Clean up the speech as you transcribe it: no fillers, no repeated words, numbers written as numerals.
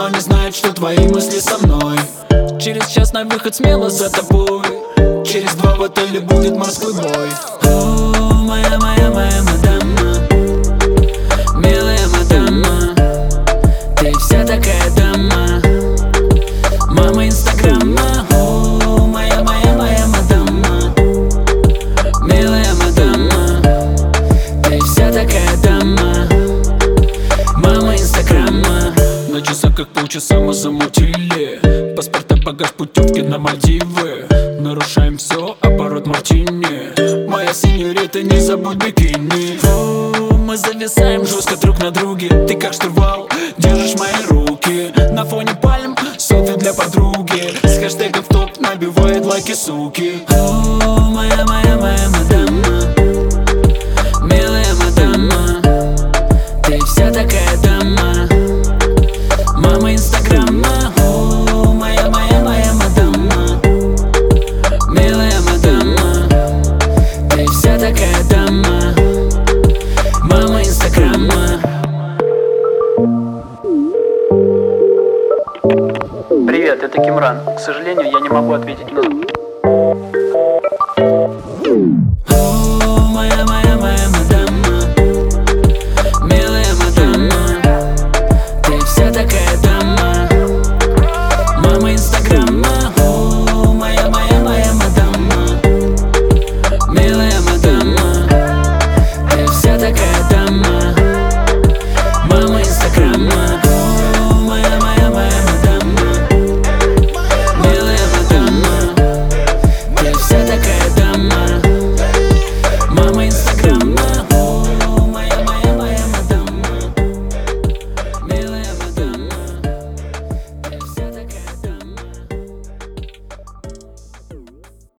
не знает, что твои мысли со мной. Через час на выход смело за тобой. Через 2 в отеле будет морской бой. О, моя мадама, милая мадама, ты вся такая дама, мама инстаграма. О, моя мадама, милая мадама, ты вся такая дама, мама инстаграма. На часах как полчаса мы замутили. Паспорта, багаж, путевки на Мальдивы. Нарушаем все, оборот мартини. Моя сеньорита, не забудь бикини. О, мы зависаем жестко друг на друге. Ты как штурвал, держишь мои руки. На фоне пальм, селфи для подруги. С хэштегом в топ набивает лайки, суки. О, моя мадама, милая мадама, ты вся такая дама, мама инстаграма. О, моя мадама, милая мадама, ты вся такая дама, мама инстаграма. Привет, это Кимран. К сожалению, я не могу ответить на